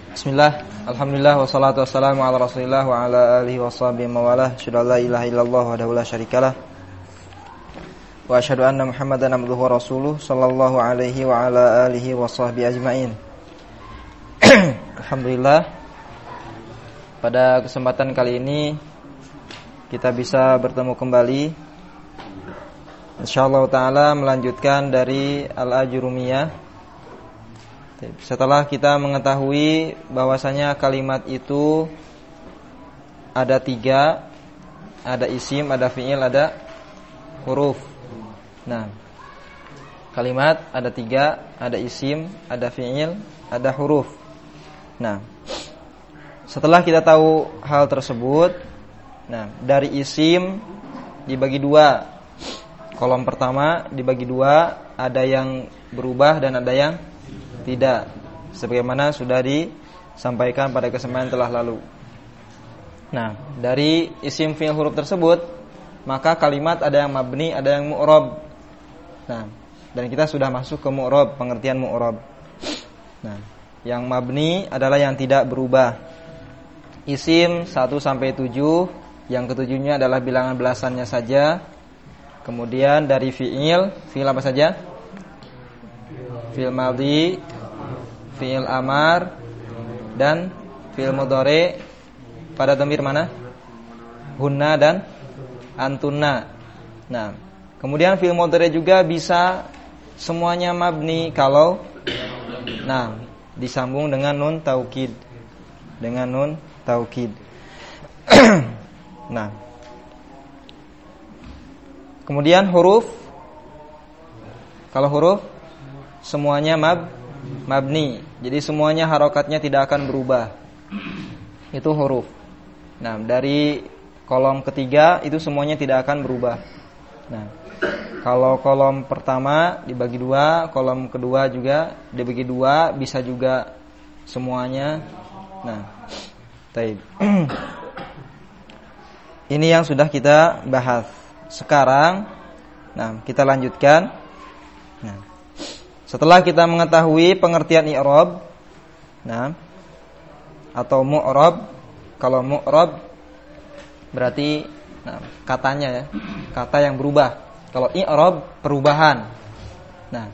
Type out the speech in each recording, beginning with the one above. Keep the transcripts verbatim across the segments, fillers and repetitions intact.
Bismillah, alhamdulillah, wassalatu wassalamu ala rasulillah wa ala alihi wa sahbihi mawalah. Asyhadu an la ilaha illallah wahdahu la syarikalah wa asyhadu anna Muhammadan abduhu wa rasuluh sallallahu alaihi wa ala alihi wa sahbihi ajmain. Alhamdulillah, pada kesempatan kali ini kita bisa bertemu kembali, insyaallah taala melanjutkan dari Al-Ajurumiyah. Setelah kita mengetahui bahwasanya kalimat itu ada tiga, ada isim, ada fi'il, ada huruf. Nah, kalimat ada tiga, ada isim, ada fi'il, ada huruf. Nah, setelah kita tahu hal tersebut, nah dari isim dibagi dua. Kolom pertama dibagi dua, ada yang berubah dan ada yang tidak, sebagaimana sudah disampaikan pada kesempatan telah lalu. Nah, dari isim fi'il huruf tersebut, maka kalimat ada yang mabni, ada yang mu'rab. Nah, dan kita sudah masuk ke mu'rab, pengertian mu'rab. Nah, yang mabni adalah yang tidak berubah. Isim satu sampai tujuh, yang ketujuhnya adalah bilangan belasannya saja. Kemudian dari fi'il, fi'il apa saja? Fi'il madhi, fi'il amar, dan fi'il mudhari pada dhamir mana? Hunna dan antunna. Nah, kemudian fi'il mudhari juga bisa semuanya mabni kalau nah disambung dengan nun taukid, dengan nun taukid. Nah, kemudian huruf, kalau huruf semuanya mab mabni, jadi semuanya harokatnya tidak akan berubah. Itu huruf. Nah, dari kolom ketiga itu semuanya tidak akan berubah. Nah, kalau kolom pertama dibagi dua, kolom kedua juga dibagi dua, bisa juga semuanya. Nah, baik. Ini yang sudah kita bahas. Sekarang, nah kita lanjutkan. Nah, setelah kita mengetahui pengertian i'rab, nah, atau mu'rab, kalau mu'rab berarti nah, katanya ya, kata yang berubah. Kalau i'rab perubahan. Nah,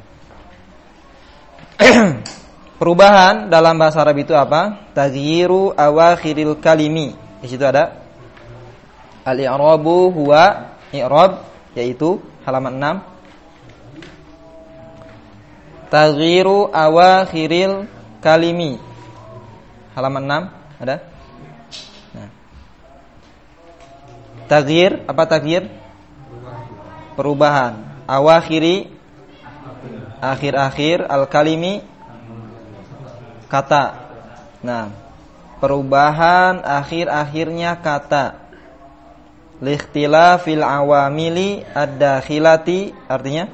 perubahan dalam bahasa Arab itu apa? Taghyiru awakhiril kalimi. Di situ ada al-i'rabu huwa i'rab, yaitu halaman enam. Taghyiru awakhiril kalimi, halaman enam ada. Nah, taghyir, apa taghyir? Perubahan. Awakhiri, akhir-akhir, al-kalimi, kata. Nah, perubahan akhir-akhirnya kata. Likhtilafil awamili ad-dakhilati, artinya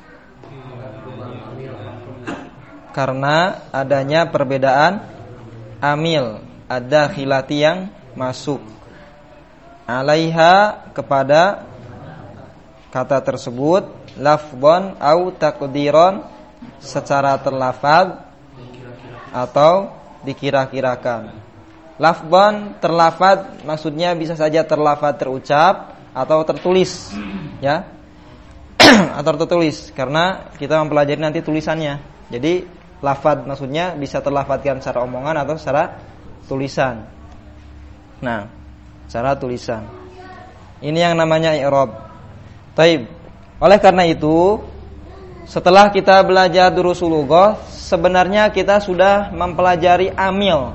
karena adanya perbedaan amil, ada khilati yang masuk, alaiha kepada kata tersebut, lafdhan au taqdiron secara terlafaz atau dikira-kirakan. Lafdhan terlafaz maksudnya bisa saja terlafaz terucap atau tertulis, ya, atau tertulis karena kita mempelajari nanti tulisannya. Jadi lafaz maksudnya bisa terlafadzkan secara omongan atau secara tulisan. Nah, secara tulisan. Ini yang namanya i'rab. Taib. Oleh karena itu, setelah kita belajar durusul lughah, sebenarnya kita sudah mempelajari amil.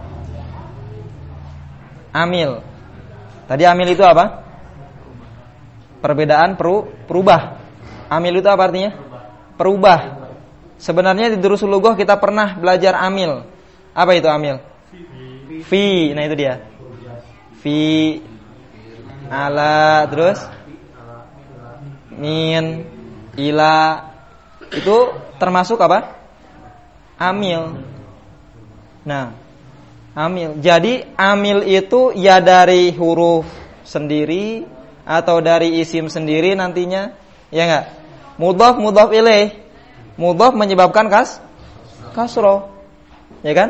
Amil. Tadi amil itu apa? Perbedaan peru, perubah. Amil itu apa artinya? Perubah. Sebenarnya di durusul lughah kita pernah belajar amil. Apa itu amil? Fi. Nah itu dia. Fi, ala, terus min, ila. Itu termasuk apa? Amil. Nah, amil. Jadi amil itu ya dari huruf sendiri atau dari isim sendiri nantinya, ya enggak? Mudhaf mudhaf ilaih. Mudhaf menyebabkan kas kasroh, ya kan?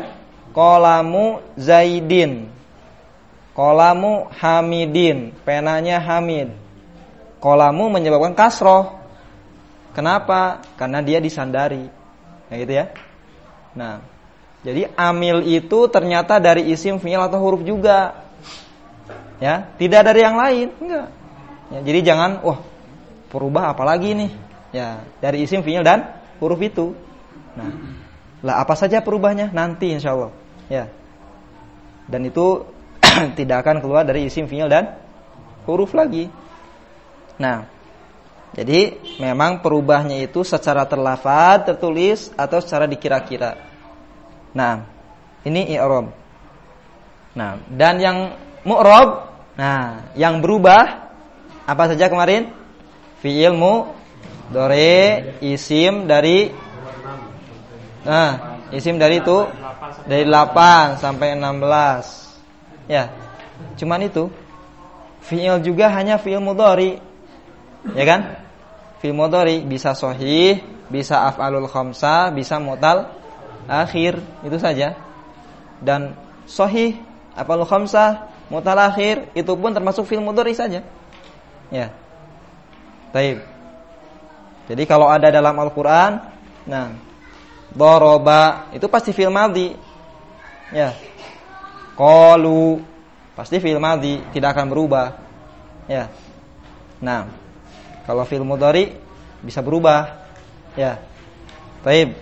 Qalamu Zaidin. Qalamu Hamidin. Penanya Hamid. Qalamu menyebabkan kasroh. Kenapa? Karena dia disandari. Nah gitu ya. Nah, jadi amil itu ternyata dari isim, fi'il atau huruf juga. Ya, tidak dari yang lain, enggak. Ya, jadi jangan, wah, perubah apalagi nih? Ya, dari isim, fi'il dan huruf itu. Nah, lah apa saja perubahnya? Nanti insyaallah. Ya. Dan itu tidak akan keluar dari isim, fi'il dan huruf lagi. Nah, jadi memang perubahnya itu secara terlafaz, tertulis atau secara dikira-kira. Nah, ini i'rab. Nah, dan yang mu'rab, nah, yang berubah apa saja kemarin? Fi'il mudhari, isim dari nah, isim dari itu dari delapan sampai enam belas. Ya. Cuman itu. Fi'il juga hanya fi'il mudhari. Ya kan? Fi'il mudhari bisa sahih, bisa af'alul khamsah, bisa mutal akhir, itu saja. Dan sahih, af'alul khamsah, mutal akhir itu pun termasuk fi'il mudhari saja. Ya. Baik. Jadi kalau ada dalam Al-Qur'an, nah, daraba itu pasti fi'il madhi. Ya. Qalu pasti fi'il madhi, tidak akan berubah. Ya. Nah, kalau fi'il mudhari bisa berubah. Ya. Baik.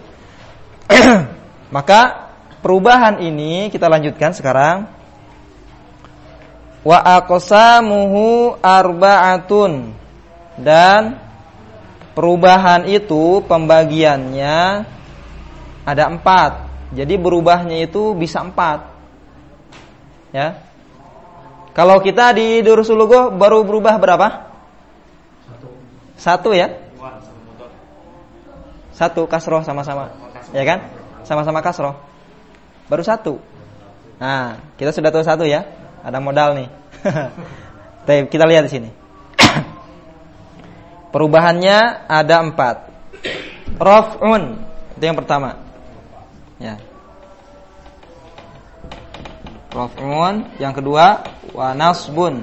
Maka perubahan ini kita lanjutkan sekarang. Wa aqsamuhu arba'atun. Dan perubahan itu pembagiannya ada empat. Jadi berubahnya itu bisa empat. Ya. Kalau kita di Durusul Lughah baru berubah berapa? Satu ya? Satu kasroh sama-sama. Ya kan? Sama-sama kasroh. Baru satu. Nah, kita sudah tahu satu ya. Ada modal nih. Baik, kita lihat di sini. Perubahannya ada empat. Raf'un itu yang pertama. Ya. Raf'un, yang kedua wa nasbun.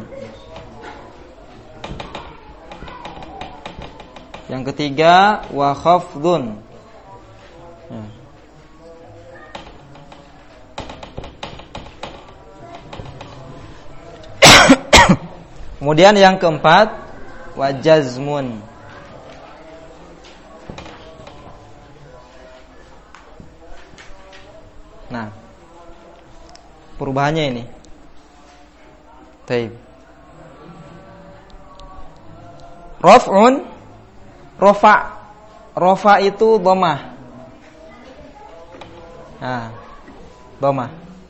Yang ketiga wa khafdun. Ya. Kemudian yang keempat wa jazmun. Nah, perubahannya ini. Baik. Raf'un, rafa. Rafa itu dhammah. Nah, dhammah.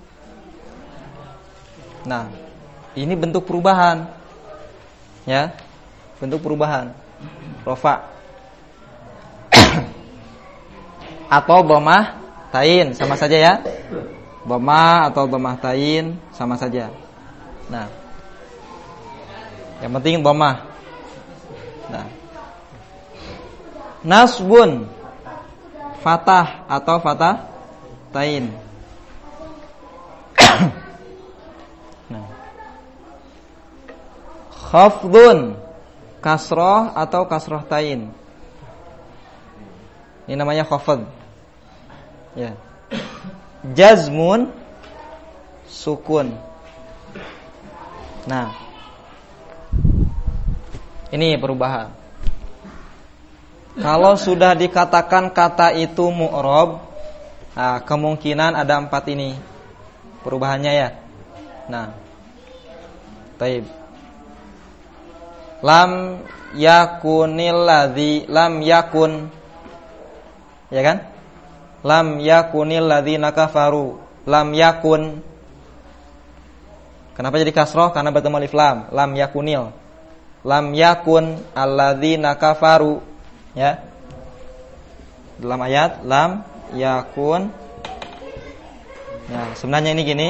Nah, ini bentuk perubahan. Ya. Bentuk perubahan. Rafa. Atau dhammah tain, sama saja ya. Dhammah atau dhammah tain sama saja. Nah, yang penting dhammah. Nah, nasbun, fatah atau fatah tain. Nah, khafdun, kasroh atau kasroh tain. Ini namanya khafd. Ya. Jazmun, sukun. Nah, ini perubahan. Kalau sudah dikatakan kata itu mu'rab, nah, kemungkinan ada empat ini perubahannya ya. Nah, taib. Lam yakunil ladzi, lam yakun, ya kan? Lam yakunil ladzina kafaru, lam yakun. Kenapa jadi kasroh? Karena bertemu alif lam. Lam yakunil, lam yakun alladzina kafaru. Ya. Dalam ayat lam yakun. Ya, sebenarnya ini gini.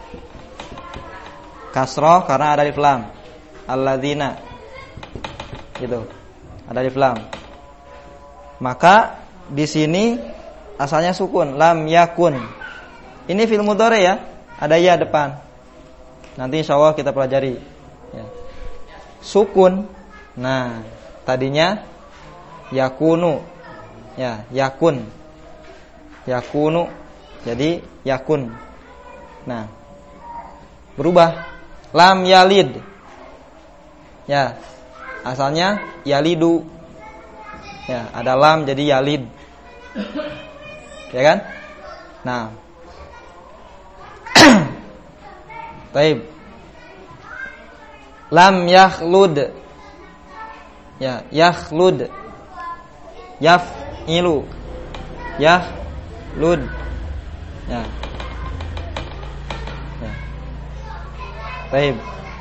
Kasroh karena ada alif lam. Alladzina. Gitu. Ada alif lam. Maka di sini asalnya sukun, lam yakun. Ini fi'il mudhari ya, ada ya depan. Nanti insyaallah kita pelajari. Ya. Sukun. Nah, tadinya yakunu. Ya, yakun. Yakunu. Jadi yakun. Nah, berubah. Lam yalid. Ya. Asalnya yalidu. Ya, ada lam jadi yalid. Ya kan? Nah. Baik. Lam yakhlud. Ya, yakhlud. Yaf'ilu. Yakhlud. Ya. Ya. Baik.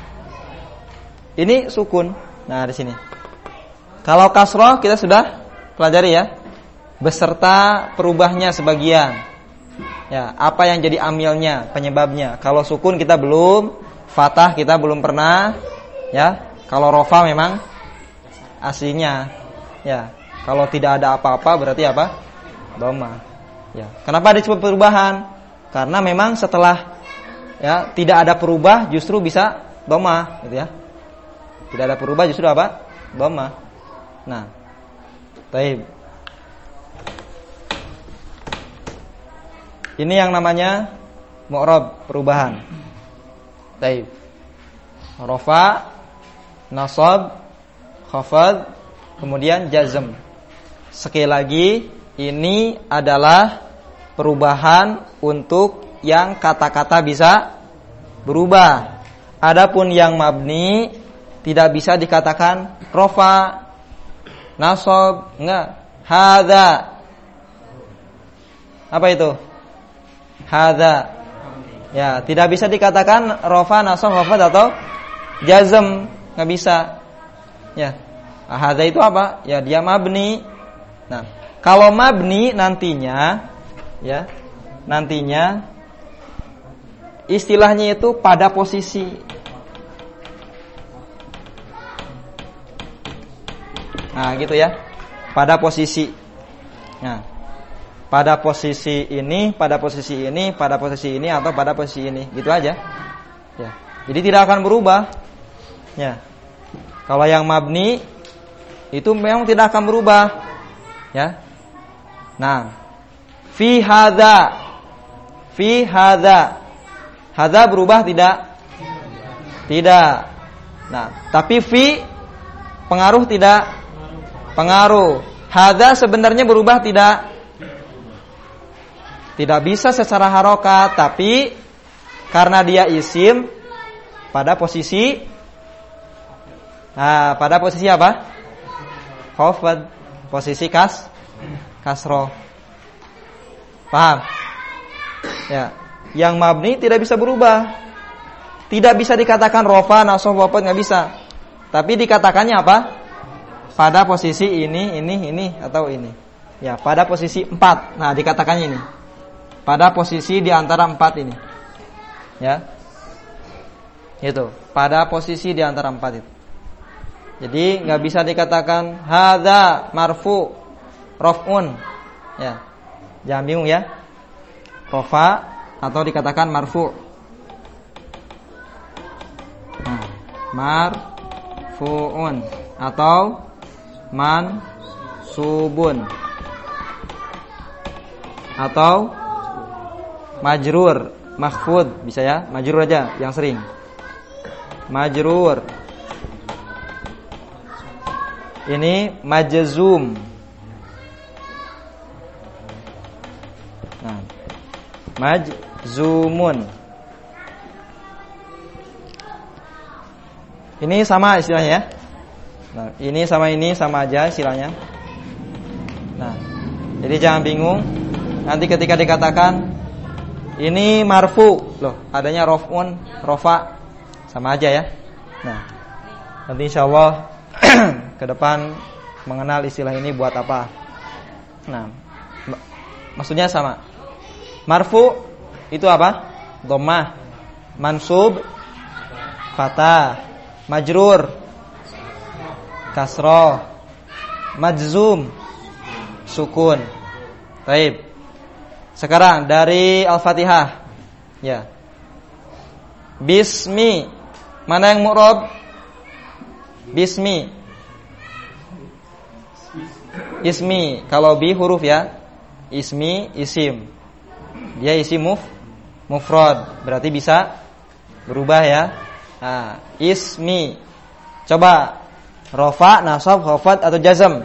Ini sukun. Nah, di sini. Kalau kasroh kita sudah pelajari ya. Beserta perubahnya sebagian. Ya, apa yang jadi amilnya, penyebabnya. Kalau sukun kita belum, fathah kita belum pernah, ya. Kalau rofa memang aslinya, ya. Kalau tidak ada apa-apa berarti apa? Dhamma. Ya. Kenapa disebut perubahan? Karena memang setelah ya tidak ada perubah justru bisa dhamma, gitu ya. Tidak ada perubah justru apa? Dhamma. Nah, baik. Ini yang namanya mu'rab, perubahan. Baik. Rafa, nasab, khafad, kemudian jazm. Sekali lagi, ini adalah perubahan untuk yang kata-kata bisa berubah. Adapun yang mabni tidak bisa dikatakan rafa, nasab, enggak. Hadza. Apa itu? Hadza. Ya, tidak bisa dikatakan rafa, nasab, khafad atau jazm, enggak bisa. Ya. Hadza itu apa? Ya, dia mabni. Nah, kalau mabni nantinya ya, nantinya istilahnya itu pada posisi. Nah, gitu ya. Pada posisi. Nah, pada posisi ini, pada posisi ini, pada posisi ini atau pada posisi ini, gitu aja. Ya. Jadi tidak akan berubah. Ya. Kalau yang mabni itu memang tidak akan berubah. Ya. Nah, fi hadza. Fi hadza. Hadza berubah tidak? Tidak. Nah, tapi fi pengaruh tidak? Pengaruh. Hadza sebenarnya berubah tidak? Tidak bisa secara harokat, tapi karena dia isim pada posisi, nah, pada posisi apa? Khafad, posisi kas, kasroh. Paham? Ya, yang mabni tidak bisa berubah, tidak bisa dikatakan rofa, nasab, wafat, nggak bisa. Tapi dikatakannya apa? Pada posisi ini, ini, ini atau ini. Ya, pada posisi empat. Nah, dikatakannya ini. Pada posisi di antara empat ini. Ya. Itu, pada posisi di antara empat itu. Jadi enggak bisa dikatakan hadza marfu raf'un. Ya. Jangan bingung ya. Rafa atau dikatakan marfu. Nah, marfu'un atau mansubun atau majrur, mahfud, bisa ya, majrur aja yang sering. Majrur. Ini majzum. Nah, majzumun. Ini sama istilahnya ya. Nah, ini sama ini sama aja istilahnya. Nah, jadi jangan bingung. Nanti ketika dikatakan ini marfu, loh, adanya raf'un, rafa, sama aja ya. Nah, nanti insyaallah ke depan mengenal istilah ini buat apa. Nah, mak- maksudnya sama. Marfu itu apa? Dhammah. Mansub fathah. Majrur kasroh. Majzum sukun. Baik. Sekarang dari Al-Fatihah. Ya. Bismi. Mana yang mu'rab? Bismi. Ismi. Kalau bi huruf ya. Ismi, isim. Dia isim muf, mufrad. Berarti bisa berubah ya. Nah, ismi. Coba rofa, nasab, khafad atau jazm?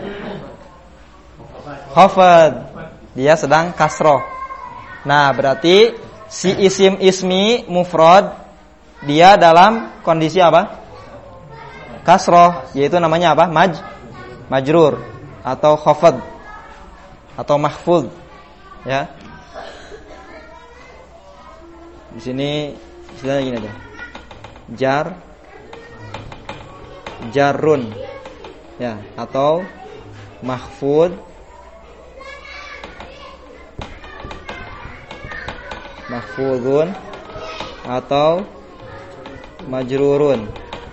Khafad. Dia sedang kasroh. Nah, berarti si isim ismi mufrad dia dalam kondisi apa? Kasroh, yaitu namanya apa? Maj majrur atau khafad atau mahfuz. Ya. Di sini istilahnya gini aja. Jar jarun. Ya, atau mahfuz mahfuzun atau majrurun.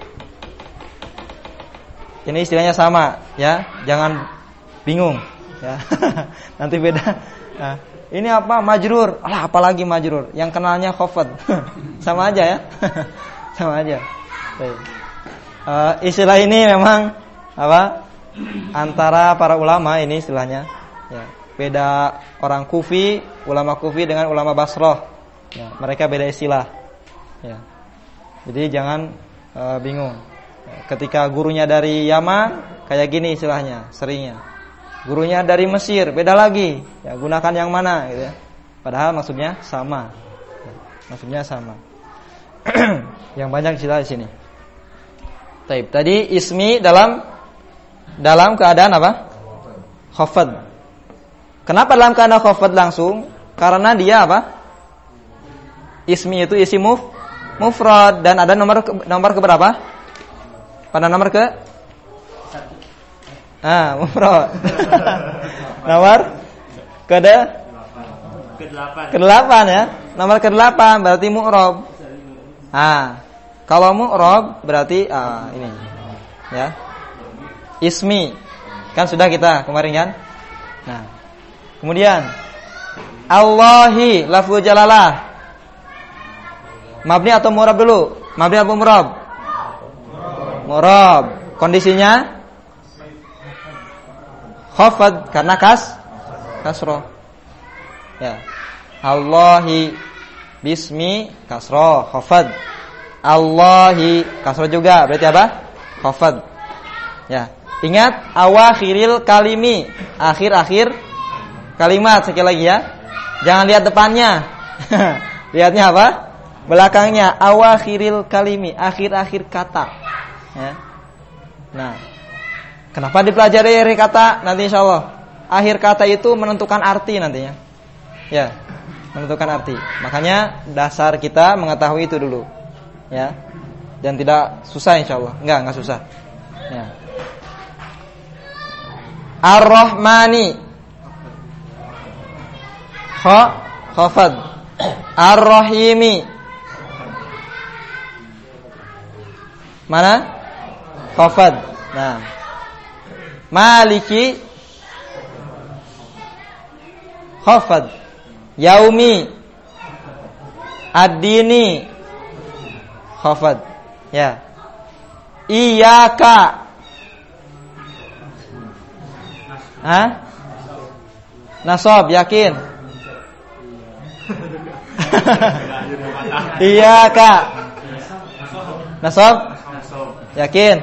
Ini istilahnya sama ya, jangan bingung ya. Nanti beda. Nah, ini apa? Majrur. Alah, apalagi majrur? Yang kenalnya khafad. Sama aja ya. Sama aja. Uh, istilah ini memang apa? Antara para ulama ini istilahnya ya. Beda orang Kufi, ulama Kufi dengan ulama Basrah. Ya, mereka beda istilah. Ya. Jadi jangan uh, bingung. Ketika gurunya dari Yaman, kayak gini istilahnya, seringnya. Gurunya dari Mesir, beda lagi. Ya, gunakan yang mana gitu ya. Padahal maksudnya sama. Ya, maksudnya sama. Yang banyak istilah di sini. Taib. Tadi ismi dalam dalam keadaan apa? Khafad. Kenapa dalam keadaan khafad langsung? Karena dia apa? Ismi itu isim muf, mufrad dan ada nomor nomor ke berapa? Pada nomor ke? Ah, mufrad. Nomor ke delapan. Ke delapan ya. Nomor ke delapan berarti mu'rab. Ah, kalau mu'rab berarti ah, ini. Ya. Ismi. Kan sudah kita kemarin kan? Nah. Kemudian Allahi lafzu jalalah. Mabni atau mu'rab dulu? Mabni atau mu'rab? Mu'rab. Kondisinya khafad karena kas kasroh. Ya. Allahi bismi kasroh khafad. Allahi kasroh juga berarti apa? Khafad. Ya. Ingat awakhiril kalimi, akhir-akhir kalimat. Sekali lagi ya. Jangan lihat depannya. Lihatnya apa? Belakangnya. Awakhiril kalimi, akhir-akhir kata. Ya. Nah, kenapa dipelajari akhir kata? Nanti insyaallah akhir kata itu menentukan arti nantinya. Ya, menentukan arti. Makanya dasar kita mengetahui itu dulu. Ya. Dan tidak susah insyaallah. Enggak, enggak susah. Ya. Ar-Rahmani. Kha khafad. Ar-Rahimi. Mana? Khafad. Nah. Maliki khafad. Yaumi ad-dini khafad. Ya. Iyyaka. Hah? Nasab, yakin? Iyyaka. Nasab? Yakin?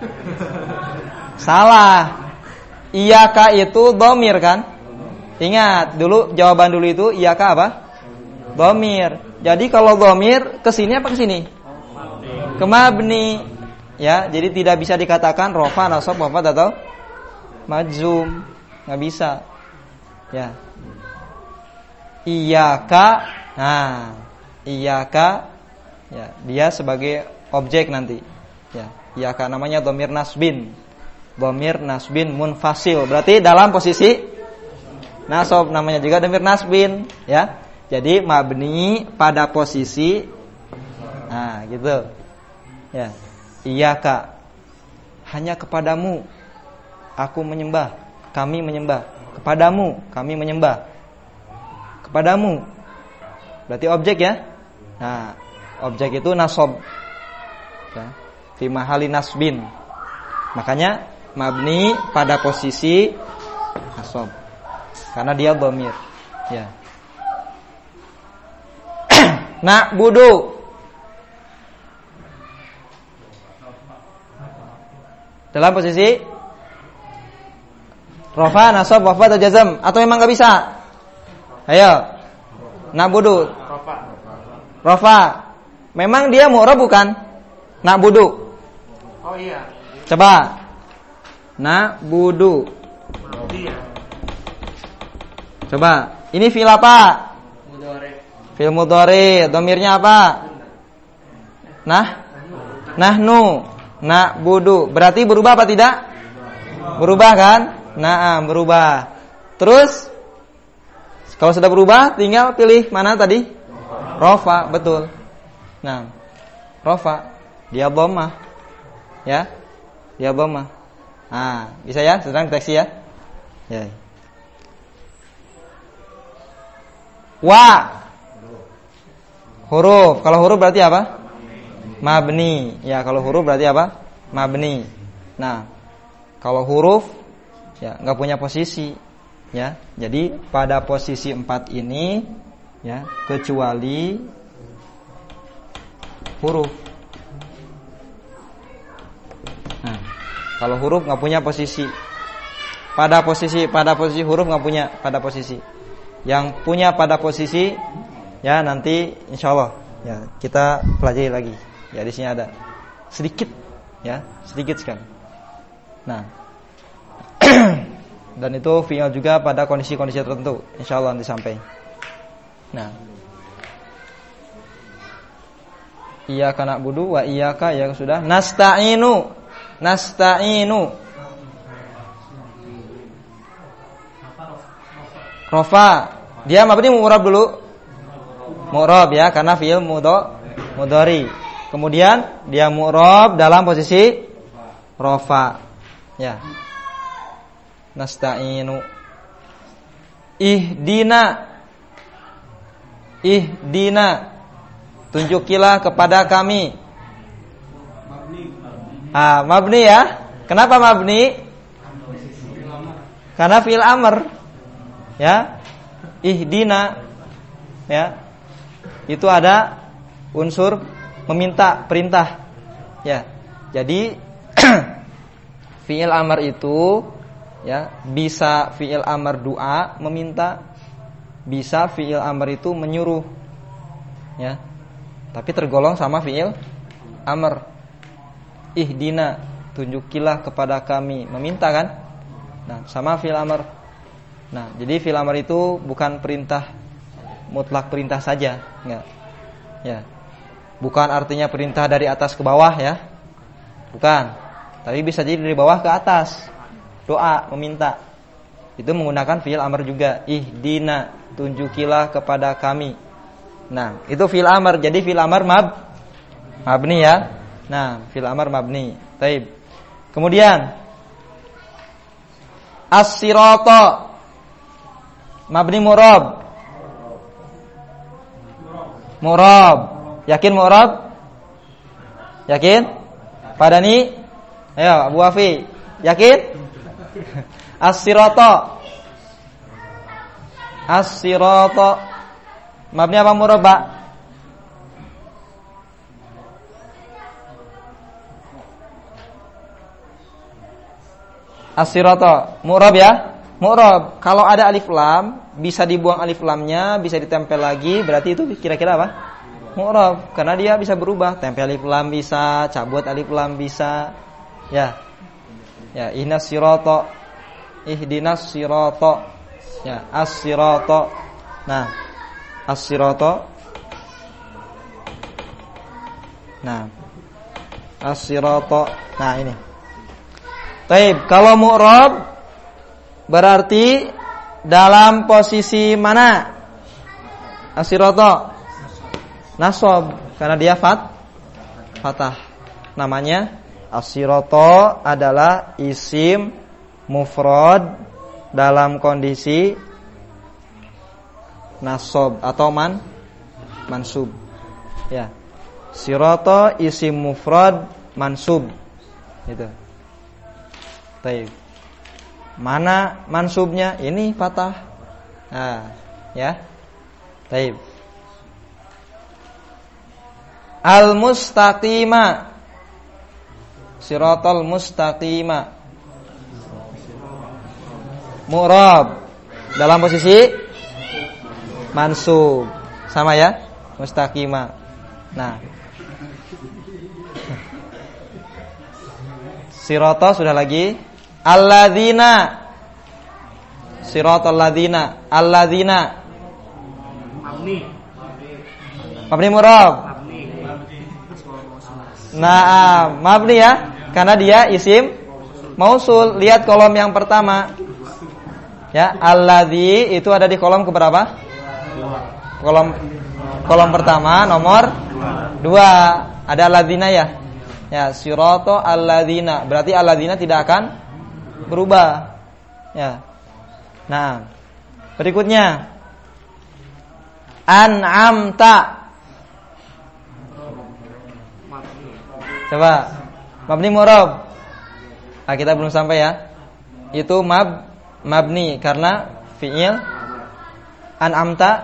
Salah. Iyyaka itu dhamir kan? Ingat, dulu jawaban dulu itu iyyaka apa? Dhamir. Jadi kalau dhamir ke sini apa ke sini? Ke mabni. Ya, jadi tidak bisa dikatakan rafa, nasab, khafad atau majzum. Enggak bisa. Ya. Iyyaka. Nah, iyyaka ya, dia sebagai objek nanti. Ya, iyyaka namanya dhamir nasbin. Dhamir nasbin munfasil. Berarti dalam posisi nasab, namanya juga dhamir nasbin, ya. Jadi mabni pada posisi nah, gitu. Ya. Iyyaka. Hanya kepadamu aku menyembah, kami menyembah. Kepadamu kami menyembah. kepadamu. Berarti objek ya. Nah, objek itu nasab. Ya. Fi mahali nasbin. Makanya mabni pada posisi nasab. Karena dia dhamir. Ya. Na'budu. Dalam posisi rafa, nasab, wafa atau jazam, atau memang enggak bisa? Ayo. Na'budu. Rafa. Rafa. Memang dia mu'rab bukan? Na'budu. Oh iya. Coba. Na'budu. Iya. Coba. Ini fi'il apa? Mudhari. Fi'il mudhari. Dhamirnya apa? Nah. Nahnu. Na'budu. Berarti berubah apa tidak? Berubah kan? Nah, berubah. Terus kalau sudah berubah tinggal pilih mana tadi? Rafa, betul. Nah, rafa dia dhammah. Ya. Dia dhammah. Nah, bisa ya? Sedang deteksi ya? Ya. Wa. Huruf. Kalau huruf berarti apa? Mabni. Ya, kalau huruf berarti apa? Mabni. Nah, kalau huruf ya enggak punya posisi, ya. Jadi pada posisi empat ini ya, kecuali huruf. Nah, kalau huruf enggak punya posisi. Pada posisi pada posisi huruf enggak punya pada posisi. Yang punya pada posisi ya nanti insyaallah ya kita pelajari lagi. Ya di sini ada sedikit ya, sedikit sekali. Nah, dan itu fi'il juga pada kondisi-kondisi tertentu, insyaallah nanti sampai. Nah, iyyaka na'budu wa iyyaka ya sudah. Nasta'inu. Nasta'inu. Rafa. Dia mabni mu'rab dulu. Mu'rab ya, karena fi'il mudho mudhari. Kemudian dia mu'rab dalam posisi rafa. Ya. Nasta'inu. Ihdina. Ihdina. Tunjukilah kepada kami. Ah, mabni ya. Kenapa mabni? Karena fi'il amr. Ya. Ihdina. Ya. Itu ada unsur meminta, perintah. Ya. Jadi fi'il amr itu ya bisa fi'il amr doa, meminta, bisa fi'il amr itu menyuruh. Ya. Tapi tergolong sama fi'il amr. Ihdina, tunjukilah kepada kami, meminta kan? Nah, sama fi'il amr. Nah, jadi fi'il amr itu bukan perintah mutlak, perintah saja, enggak. Ya. Bukan artinya perintah dari atas ke bawah ya. Bukan. Tapi bisa jadi dari bawah ke atas. Doa, meminta. Itu menggunakan fi'il amr juga. Ihdina, tunjukilah kepada kami. Nah, itu fi'il amr. Jadi fi'il amr mab mabni ya. Nah, fi'il amr mabni. Baik. Kemudian as-sirata mabni murab. Murab. Yakin mu'rab? Yakin? Padani? Ayo Abu Wafi. Yakin? As-sirata. As-sirata. Mabni apa mu'rab, Pak? As-sirata. Mu'rab ya? Mu'rab. Kalau ada alif lam, bisa dibuang alif lamnya, bisa ditempel lagi, berarti itu kira-kira apa? Mu'rab, karena dia bisa berubah. Tempel alif lam bisa, cabut alif lam bisa. Ya. Ya, ihdinas sirata. Ihdinas sirata. Ya, as-sirata. Nah, as-sirata. Nah, as-sirata. Nah, ini. Baik, kalau mu'rab berarti dalam posisi mana? As-sirata. Nasab, karena dia fat fatah. Namanya as-sirata adalah isim mufrad dalam kondisi nasob atau man mansub. Ya. Sirata isim mufrad mansub. Gitu. Baik. Mana mansubnya? Ini fathah. Nah, ya. Baik. Al-mustaqima. Siratal mustaqima. Mu'rab dalam posisi mansub. Sama ya? Mustaqima. Nah. Sirata sudah lagi. Alladzina. Siratal ladzina. Alladzina. Mabni. Mabni mu'rab. Nah, mabni ya, karena dia isim mausul. Lihat kolom yang pertama. Ya, alladzi itu ada di kolom keberapa? Kolom kolom pertama nomor dua. Ada alladzina ya. Ya, sirata alladzina. Berarti alladzina tidak akan berubah. Ya. Nah, berikutnya an'amta. Coba mabni mu'rab. Ah, kita belum sampai ya. Itu mab mabni karena fi'il an'amta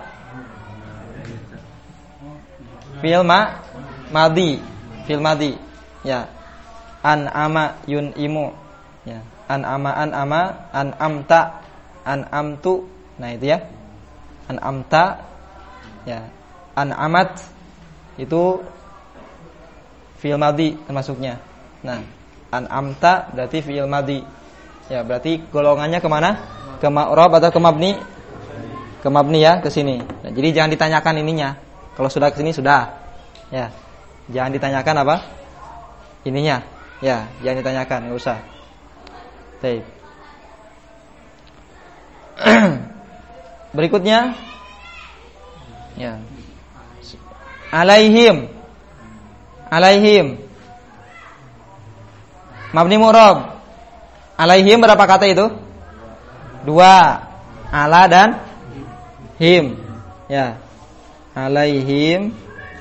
fi'il ma madi, fi'il madi. Ya. An'ama yun'imu. Ya. An'ama an'ama an'amta an'amtu. Nah, itu ya. An'amta ya. An'amat itu fi'il madi termasuknya. Nah, an'amta berarti fi'il madi. Ya, berarti golongannya kemana? Ke ma'rab atau ke mabni? Ke mabni ya, ke sini. Nah, jadi jangan ditanyakan ininya. Kalau sudah ke sini sudah. Ya. Jangan ditanyakan apa? Ininya. Ya, jangan ditanyakan, enggak usah. Baik. Berikutnya ya. Alaihim. Alaihim. Mabni mu'rab. Alaihim berapa kata itu? Dua. Ala dan him. Ya. Alaihim.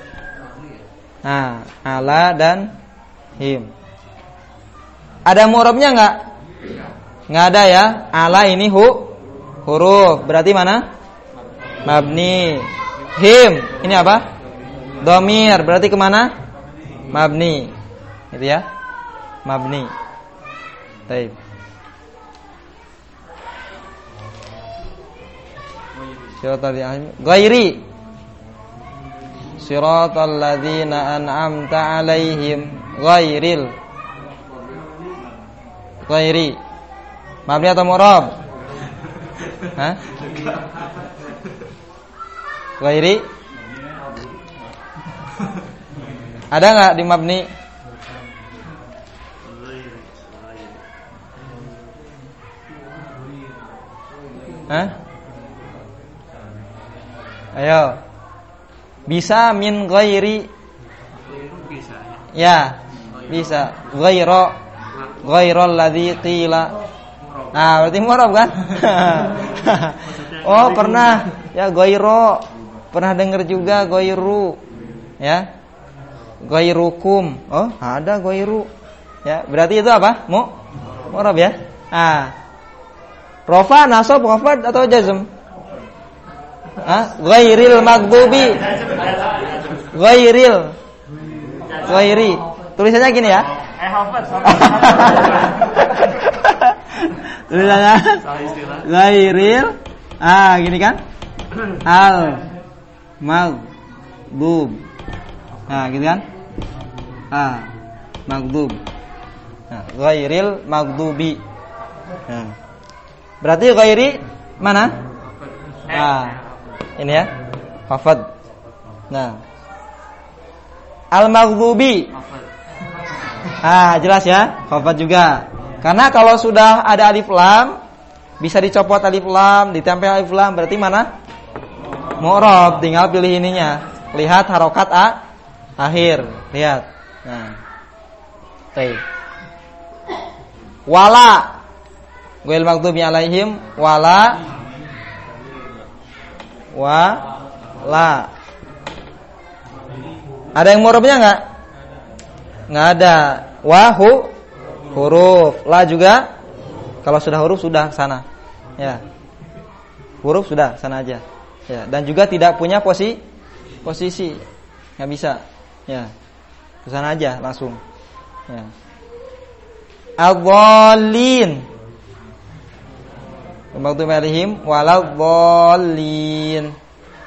Nah, ala dan him. Ada mu'rabnya enggak? Enggak ada ya. Ala ini hu huruf. Berarti mana? Mabni. Him ini apa? Dhamir. Berarti kemana? Mabni. Gitu ya. Mabni. Baik. Siratal ladzina ghairi. Siratal ladzina an'amta 'alaihim ghairil. Ghairi. Mabni atau mu'rab? Hah? Ghairi? Ada enggak di mabni? Hah? Ayo. Bisa min ghairi? Bisa ya. Ya, bisa. Ghaira ghairal ladzi qila. Nah, berarti mu'rab kan? Oh, pernah ya ghairo. Pernah dengar juga ghairu. Ya. Ghairukum. Oh, ada ghairu. Ya, berarti itu apa? Mu mu'rab ya. Ah. Rafa, nasab, khafad atau jazm? Ah, ghairil maghdubi. Ghairil. Ghairi. Tulisannya gini ya. Eh, hafad. Tulisannya ghairil. Ah, gini kan? Al maghdub. Nah, gitu kan? Ah, maghdub. Nah, ghairil maghdubi. Nah. Berarti ghairi mana? Ah, ini ya. Hafad. Nah. Al-maghdubi. Ah, jelas ya? Hafad juga. Karena kalau sudah ada alif lam, bisa dicopot alif lam, ditempel alif lam, berarti mana? Mu'rab, tinggal pilih ininya. Lihat harokat a akhir, lihat. Nah. Baik. Wala. Ghairil maghdubi alaihim wala wa la. Ada yang mu'rabnya enggak? Enggak ada. Wa hu huruf, la juga kalau sudah huruf sudah sana. Ya. Huruf sudah sana aja. Ya, dan juga tidak punya posi posisi. Enggak bisa. Ya. Ke sana aja langsung. Ya. Ad-dallin. Maghdubi alaihim waladhdallin.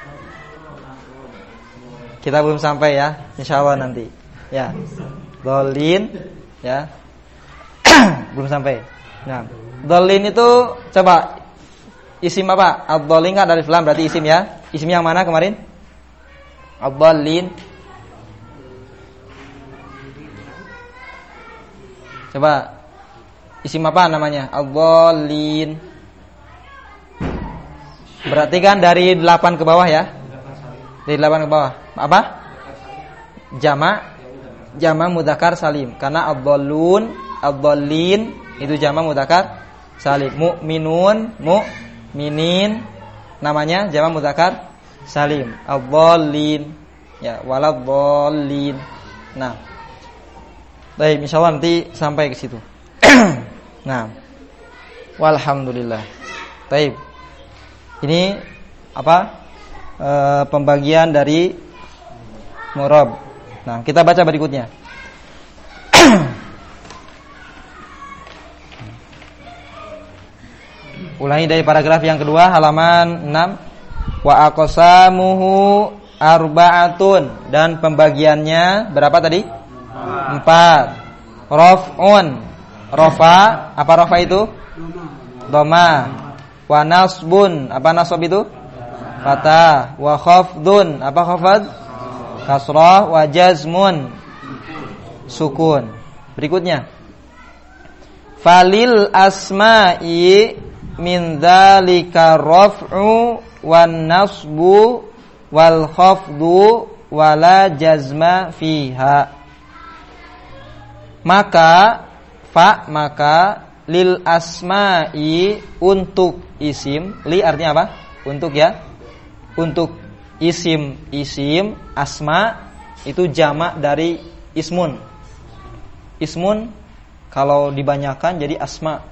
Kita belum sampai ya, insyaallah nanti. Ya. Dallin ya. Belum sampai. Nah, dallin itu coba isim apa? Ad-dallin kan alif lam berarti isim ya. Isim yang mana kemarin? Ad-dallin. Coba isim apa namanya? Ad-dallin. Berarti kan dari delapan ke bawah ya? Dari delapan ke bawah. Apa? Jama' jama' mudzakkar salim. Karena ad-dallun, ad-dallin itu jama' mudzakkar salim. Mu'minun, mu'minin namanya jama' mudzakkar salim. Ad-dallin. Ya, waladhdallin. Nah. Baik, insyaallah nanti sampai ke situ. Nah. Walhamdulillah. Baik. Ini apa? E, pembagian dari mu'rab. Nah, kita baca berikutnya. Ulangi dari paragraf yang kedua halaman enam. Wa aqsamuhu arba'atun, dan pembagiannya berapa tadi? Empat. Raf'un. Rafa, apa rafa itu? Dhamma. Wa nasbun, apa nasab itu? Fathah. Wa khafdun, apa khafad? Kasrah. Wa jazmun, sukun. Berikutnya, falil asma'i min dzalika raf'u wan nasbu wal khafdu wala jazma fiha. Maka fa maka lil asma'i, untuk isim, li artinya apa? Untuk ya. Untuk isim, isim asma itu jamak dari ismun. Ismun kalau dibanyakan jadi asma.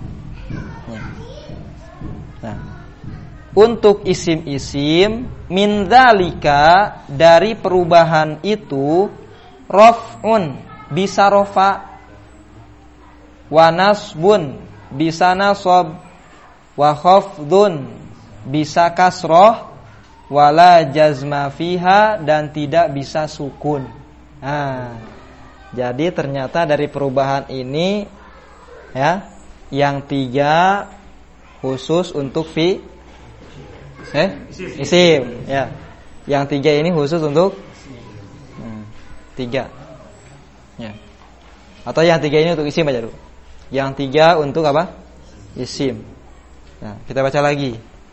Nah, untuk isim-isim min dzalika, dari perubahan itu, raf'un bisa rafa, wa nasbun bisa nasab, wa khafdun bisa kasroh, wala jazma fiha, dan tidak bisa sukun. Nah, jadi ternyata dari perubahan ini ya, yang tiga khusus untuk fi eh isim ya. Yang tiga ini khusus untuk hmm, tiga ya. Atau yang tiga ini untuk isim aja dulu. Yang tiga untuk apa? Isim. Nah, kita baca lagi.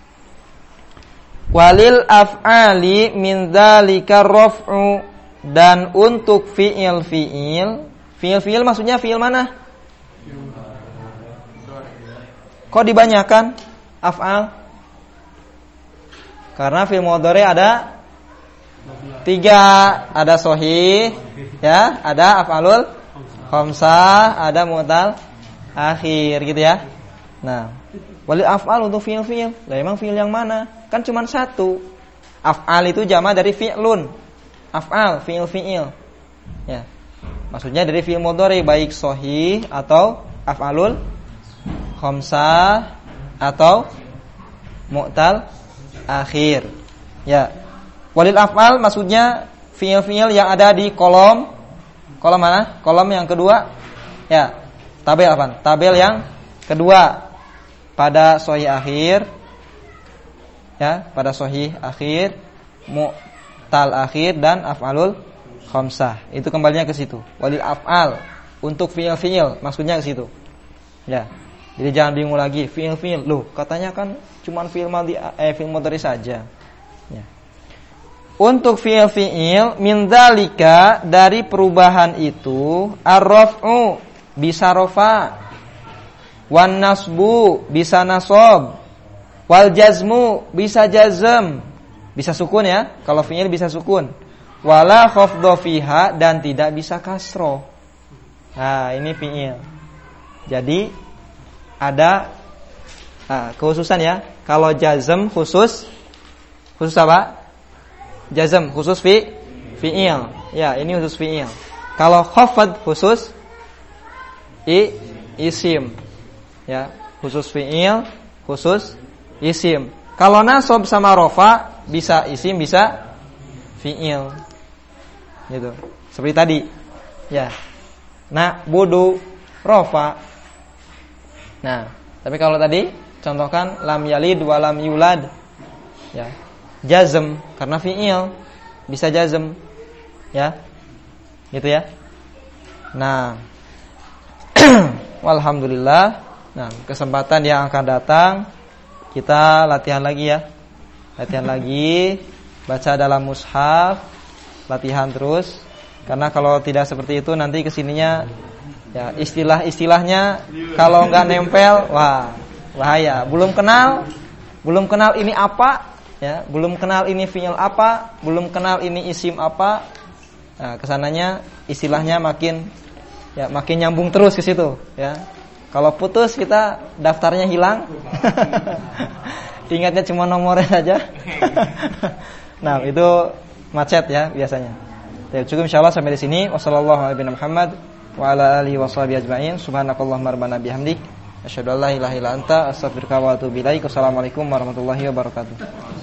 Walil af'ali min dzalika raf'u, dan untuk fi'il fi'il, fi'il fi'il maksudnya fi'il mana? Kok dibanyakan af'al? Karena fi'il mudhari ada tiga, ada sahih ya, ada af'alul khamsah, ada mu'tal akhir gitu ya. Nah, walil af'al untuk fi'il-fi'il. Lah emang fi'il yang mana? Kan cuma satu. Af'al itu jama' dari fi'lun. Af'al, fi'il-fi'il. Ya. Maksudnya dari fi'il mudhari, baik sahih atau af'alul khamsah atau mu'tal akhir. Ya. Walil af'al maksudnya fi'il-fi'il yang ada di kolom. Kolom mana? Kolom yang kedua. Ya. Tabel apa? Tabel yang kedua pada sahih akhir. Ya, pada sahih akhir, mu'tal akhir, dan af'alul khamsah. Itu kembalinya ke situ. Walil af'al untuk fi'il-fi'il maksudnya ke situ. Ya. Jadi jangan bingung lagi, fi'il-fi'il. Loh, katanya kan cuma fi'il madhi eh fi'il mudhari saja. Ya. Untuk fi'il-fi'il min dzalika, dari perubahan itu, ar-raf'u bisa rafa, wan nasbu bisa nasab, wal jazmu bisa jazm, Bisa sukun ya. Kalau fi'il bisa sukun. Wala khafdha fiha, dan tidak bisa kasro. Nah, ini fi'il. Jadi ada nah, kekhususan ya. Kalau jazm khusus khusus apa? Jazm khusus fi fi'il. Ya, ini khusus fi'il. Kalau khafad khusus i isim. Ya, khusus fi'il, khusus isim. Kalau nasab sama rofa bisa isim, bisa fi'il. Gitu. Seperti tadi. Ya. Nah, budu rofa. Nah, tapi kalau tadi contohkan lam yalid wa lam yulad. Ya. Jazm karena fi'il bisa jazm. Ya. Gitu ya. Nah, walhamdulillah. Nah, kesempatan yang akan datang kita latihan lagi ya. Latihan lagi, baca dalam mushaf, latihan terus. Karena kalau tidak seperti itu nanti kesininya ya istilah-istilahnya kalau nggak nempel, wah bahaya. Belum kenal, belum kenal ini apa, ya, belum kenal ini fi'il apa, belum kenal ini isim apa. Nah, kesananya istilahnya makin ya makin nyambung terus ke situ, ya. Kalau putus kita daftarnya hilang. Ingatnya cuma nomornya saja. Nah, itu macet ya biasanya. Ya, cukup insyaallah sampai di sini. Wassallallahu ala Muhammad wa ala alihi washabihi ajmain. Subhanakallahumma rabbana bihamdik asyhadu an la ilaha illa anta astaghfiruka wa atubu ilaik. Wassalamualaikum warahmatullahi wabarakatuh.